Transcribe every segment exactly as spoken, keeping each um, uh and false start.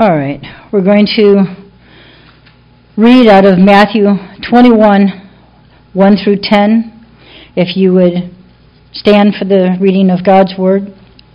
All right, we're going to read out of Matthew twenty-one, one through ten. If you would stand for the reading of God's Word.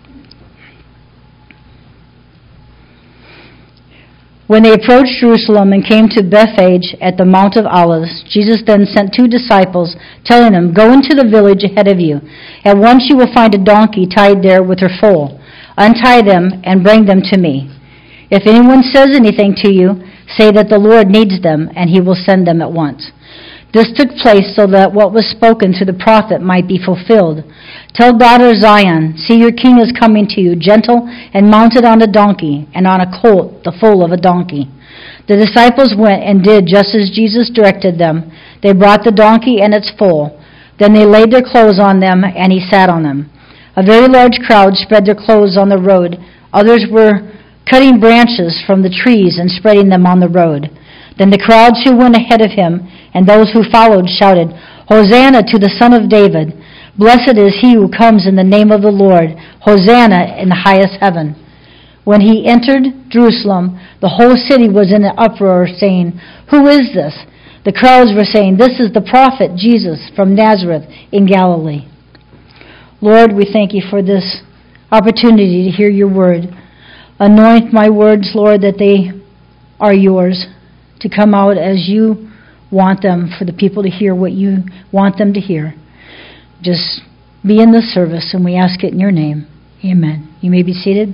When they approached Jerusalem and came to Bethphage at the Mount of Olives, Jesus then sent two disciples, telling them, "Go into the village ahead of you. At once you will find a donkey tied there with her foal. Untie them and bring them to me. If anyone says anything to you, say that the Lord needs them, and he will send them at once." This took place so that what was spoken through the prophet might be fulfilled. "Tell daughter Zion, see your king is coming to you, gentle and mounted on a donkey, and on a colt, the foal of a donkey." The disciples went and did just as Jesus directed them. They brought the donkey and its foal. Then they laid their clothes on them, and he sat on them. A very large crowd spread their clothes on the road. Others were cutting branches from the trees and spreading them on the road. Then the crowds who went ahead of him and those who followed shouted, "Hosanna to the Son of David! Blessed is he who comes in the name of the Lord! Hosanna in the highest heaven!" When he entered Jerusalem, the whole city was in an uproar, saying, "Who is this?" The crowds were saying, "This is the prophet Jesus from Nazareth in Galilee." Lord, we thank you for this opportunity to hear your word. Anoint my words, Lord, that they are yours, to come out as you want them, for the people to hear what you want them to hear. Just be in the service, and we ask it in your name. Amen. You may be seated.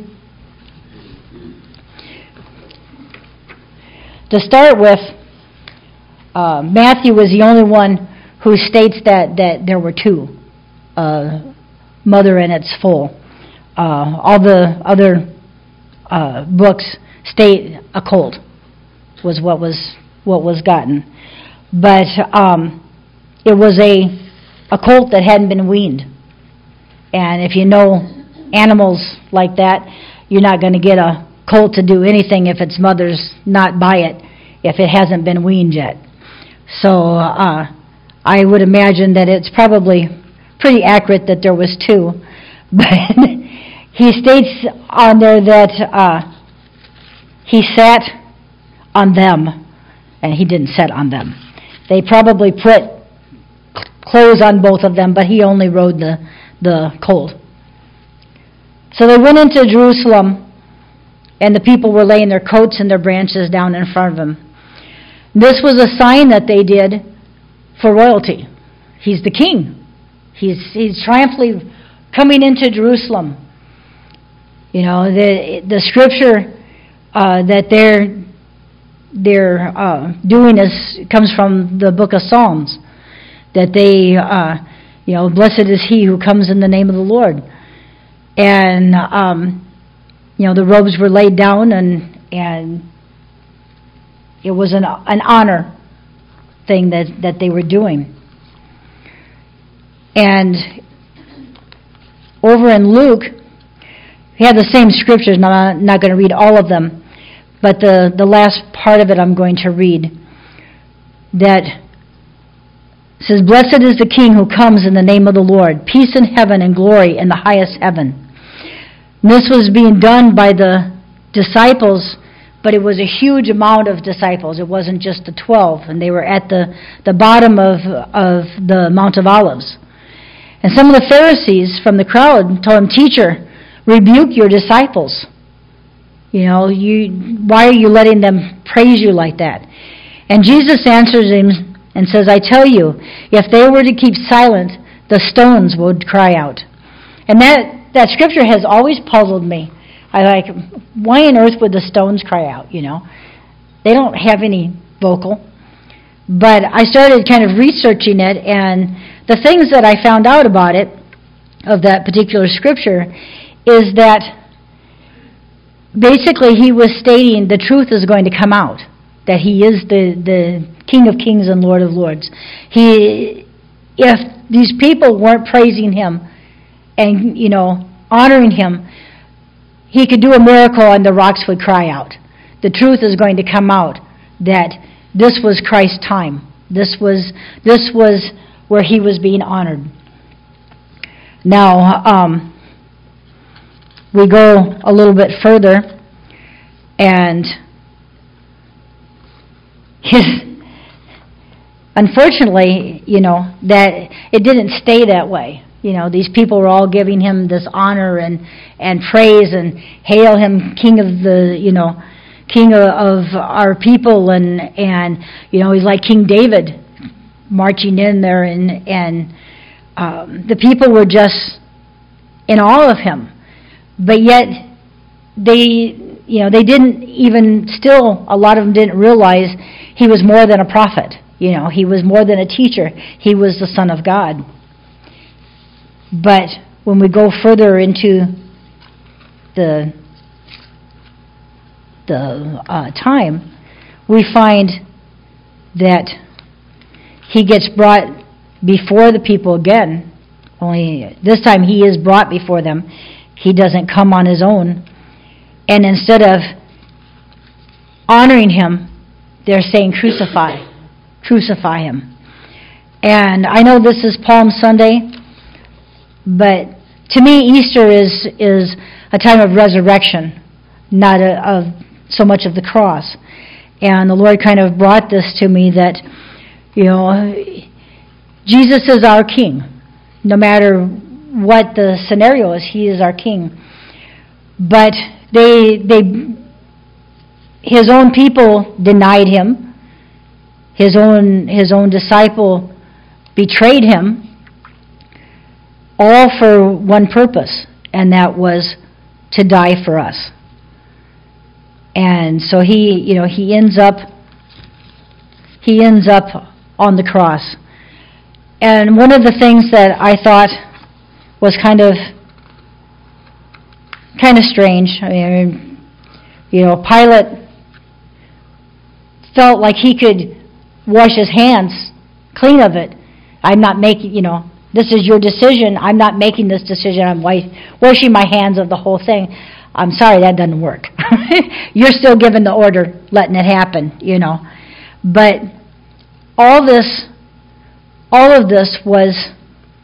To start with, uh, Matthew was the only one who states that, that there were two, uh, mother and its foal. Uh, all the other uh, books state a colt was what was what was gotten, but um, it was a a colt that hadn't been weaned. And if you know animals like that, you're not going to get a colt to do anything if its mother's not by it, if it hasn't been weaned yet. So uh, I would imagine that it's probably pretty accurate that there was two, but he states on there that uh, he sat on them, and he didn't sit on them. They probably put clothes on both of them, but he only rode the, the colt. So they went into Jerusalem, and the people were laying their coats and their branches down in front of him. This was a sign that they did for royalty. He's the king. He's, he's triumphantly coming into Jerusalem. You know, the the scripture uh, that they're they're uh, doing is comes from the book of Psalms. That they, uh, you know, blessed is he who comes in the name of the Lord. And um, you know, the robes were laid down, and and it was an an honor thing that that they were doing. And over in Luke, we have the same scriptures, and I'm not going to read all of them, but the, the last part of it I'm going to read, that says, "Blessed is the King who comes in the name of the Lord, peace in heaven and glory in the highest heaven." And this was being done by the disciples, but it was a huge amount of disciples. It wasn't just the twelve, and they were at the, the bottom of, of the Mount of Olives. And some of the Pharisees from the crowd told him, "Teacher, rebuke your disciples. You know, you why are you letting them praise you like that?" And Jesus answers him and says, "I tell you, if they were to keep silent, the stones would cry out." And that, that scripture has always puzzled me. I like, why on earth would the stones cry out, you know? They don't have any vocal. But I started kind of researching it, and the things that I found out about it, of that particular scripture, is that basically he was stating the truth is going to come out, that he is the, the King of Kings and Lord of Lords. He, if these people weren't praising him and, you know, honoring him, he could do a miracle and the rocks would cry out. The truth is going to come out that this was Christ's time. This was this was where he was being honored. Now, um, we go a little bit further, And his, unfortunately, you know, that it didn't stay that way. You know, these people were all giving him this honor and, and praise and hail him king of the, you know, king of, of our people, and, and, you know, he's like King David marching in there, and, and um, the people were just in awe of him. But yet, they, you know, they didn't even, still, a lot of them didn't realize he was more than a prophet. You know, he was more than a teacher. He was the Son of God. But when we go further into the the uh, time, we find that he gets brought before the people again. Only this time he is brought before them. He doesn't come on his own. And instead of honoring him, they're saying, crucify, crucify him. And I know this is Palm Sunday, but to me, Easter is is a time of resurrection, not a, of so much of the cross. And the Lord kind of brought this to me that, you know, Jesus is our King. No matter what the scenario is, He is our King. But they they His own people denied Him. His own His own disciple betrayed Him. All for one purpose, and that was to die for us. And so he, you know, he ends up, he ends up on the cross. And one of the things that I thought was kind of, kind of strange. I mean, you know, Pilate felt like he could wash his hands clean of it. I'm not making, you know. This is your decision. I'm not making this decision. I'm washing my hands of the whole thing. I'm sorry, that doesn't work. You're still giving the order, letting it happen, you know. But all this, all of this was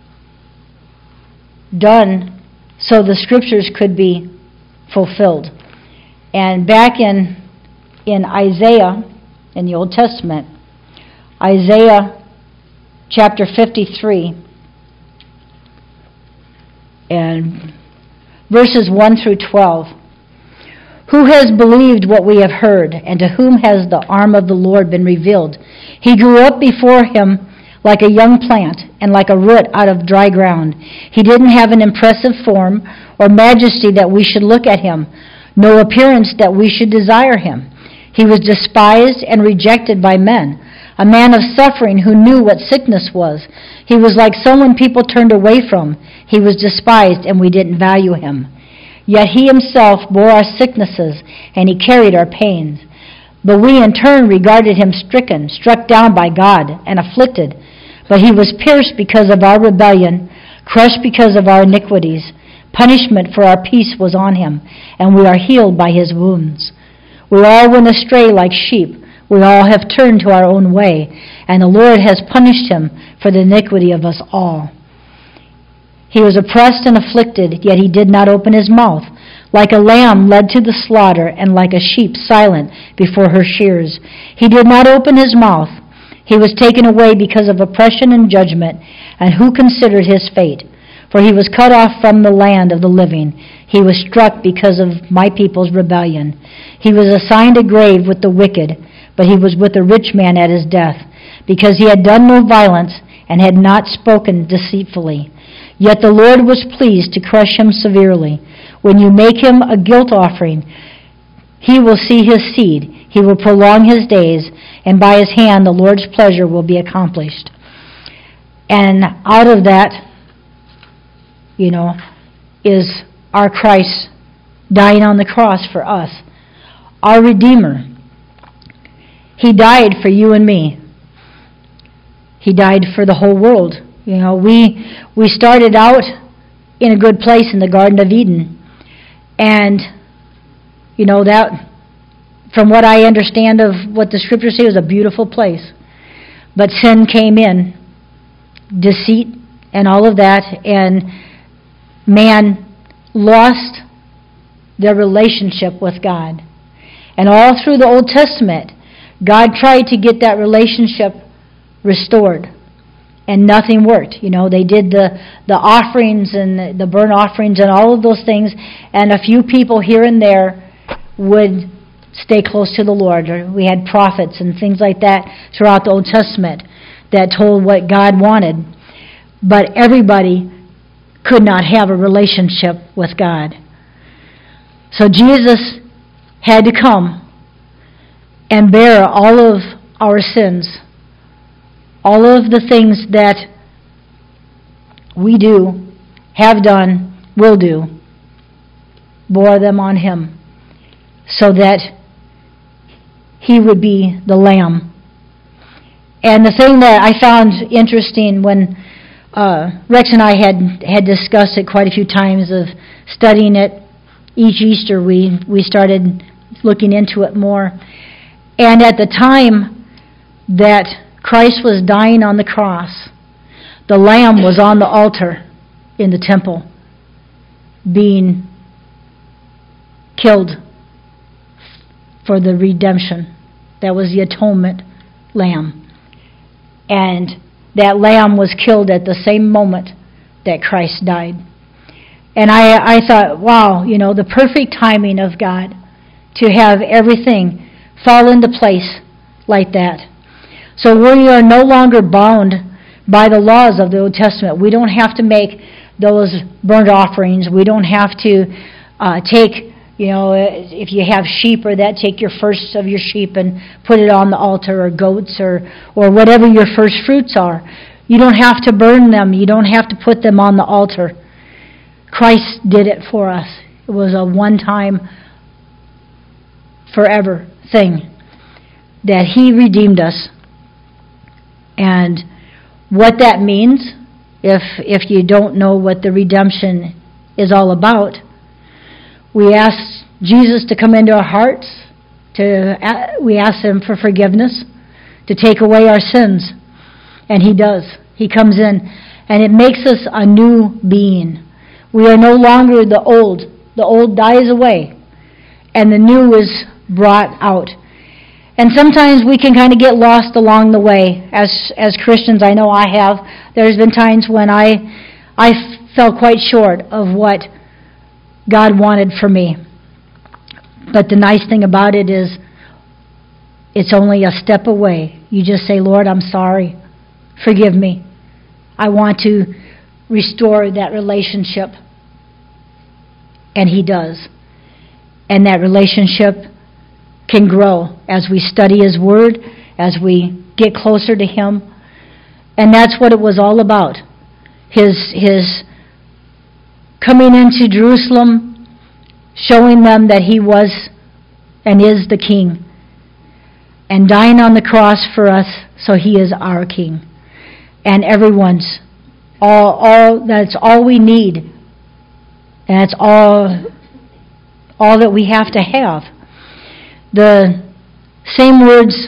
done so the scriptures could be fulfilled. And back in in Isaiah, in the Old Testament, Isaiah chapter fifty-three, and verses one through twelve. Who has believed what we have heard, and to whom has the arm of the Lord been revealed? He grew up before him like a young plant, and like a root out of dry ground. He didn't have an impressive form or majesty that we should look at him, no appearance that we should desire him. He was despised and rejected by men, a man of suffering who knew what sickness was. He was like someone people turned away from. He was despised, and we didn't value him. Yet he himself bore our sicknesses, and he carried our pains. But we in turn regarded him stricken, struck down by God, and afflicted. But he was pierced because of our rebellion, crushed because of our iniquities. Punishment for our peace was on him, and we are healed by his wounds. We all went astray like sheep. We all have turned to our own way, and the Lord has punished him for the iniquity of us all. He was oppressed and afflicted, yet he did not open his mouth. Like a lamb led to the slaughter, and like a sheep silent before her shears, he did not open his mouth. He was taken away because of oppression and judgment, and who considered his fate? For he was cut off from the land of the living. He was struck because of my people's rebellion. He was assigned a grave with the wicked, but he was with a rich man at his death, because he had done no violence and had not spoken deceitfully. Yet the Lord was pleased to crush him severely. When you make him a guilt offering, he will see his seed. He will prolong his days, and by his hand the Lord's pleasure will be accomplished. And out of that, you know, is our Christ dying on the cross for us, our Redeemer. He died for you and me. He died for the whole world. You know, we we started out in a good place in the Garden of Eden. And, you know, that, from what I understand of what the scriptures say, was a beautiful place. But sin came in, deceit and all of that, and man lost their relationship with God. And all through the Old Testament, God tried to get that relationship restored. And nothing worked. You know, they did the, the offerings and the burnt offerings and all of those things, and a few people here and there would stay close to the Lord. Or we had prophets and things like that throughout the Old Testament that told what God wanted. But everybody could not have a relationship with God. So Jesus had to come and bear all of our sins. All of the things that we do, have done, will do, bore them on him so that he would be the Lamb. And the thing that I found interesting when uh, Rex and I had, had discussed it quite a few times of studying it, each Easter we, we started looking into it more. And at the time that Christ was dying on the cross, the Lamb was on the altar in the temple being killed for the redemption. That was the atonement lamb. And that lamb was killed at the same moment that Christ died. And I, I thought, wow, you know, the perfect timing of God to have everything fall into place like that. So we are no longer bound by the laws of the Old Testament. We don't have to make those burnt offerings. We don't have to uh, take, you know, if you have sheep or that, take your first of your sheep and put it on the altar, or goats, or, or whatever your first fruits are. You don't have to burn them. You don't have to put them on the altar. Christ did it for us. It was a one-time, forever thing that he redeemed us. And what that means, if if you don't know what the redemption is all about, we ask Jesus to come into our hearts. To we ask him for forgiveness, to take away our sins, and he does. He comes in, and it makes us a new being. We are no longer the old. The old dies away, and the new is brought out. And sometimes we can kind of get lost along the way. As as Christians, I know I have. There's been times when I I fell quite short of what God wanted for me. But the nice thing about it is it's only a step away. You just say, Lord, I'm sorry. Forgive me. I want to restore that relationship. And he does. And that relationship can grow as we study his word, as we get closer to him. And that's what it was all about. His his coming into Jerusalem, showing them that he was and is the king, and dying on the cross for us, so he is our king. And everyone's all all that's all we need. And that's all all that we have to have. The same words,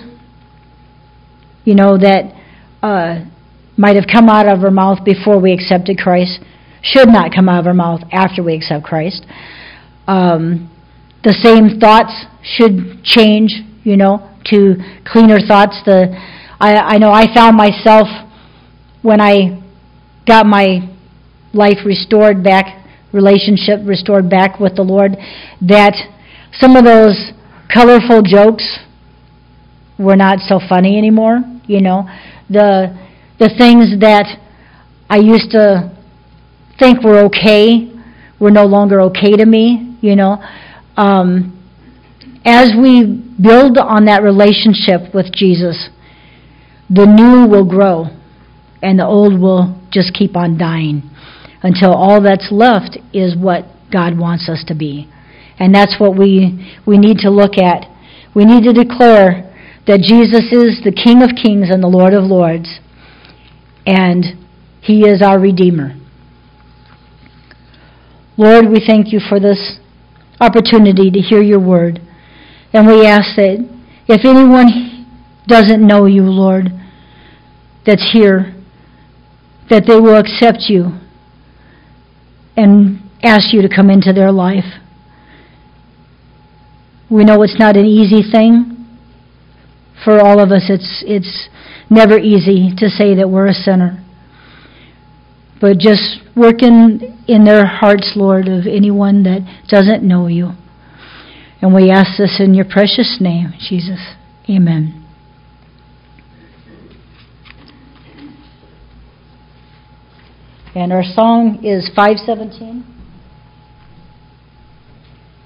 you know, that uh, might have come out of our mouth before we accepted Christ should not come out of our mouth after we accept Christ. Um, the same thoughts should change, you know, to cleaner thoughts. The I, I know I found myself when I got my life restored back, relationship restored back with the Lord, that some of those colorful jokes were not so funny anymore. You know, the the things that I used to think were okay were no longer okay to me. You know, um, as we build on that relationship with Jesus, the new will grow, and the old will just keep on dying until all that's left is what God wants us to be. And that's what we we need to look at. We need to declare that Jesus is the King of Kings and the Lord of Lords, and he is our Redeemer. Lord, we thank you for this opportunity to hear your word. And we ask that if anyone doesn't know you, Lord, that's here, that they will accept you and ask you to come into their life. We know it's not an easy thing. For all of us, it's it's never easy to say that we're a sinner. But just working in their hearts, Lord, of anyone that doesn't know you. And we ask this in your precious name, Jesus. Amen. And our song is five seventeen.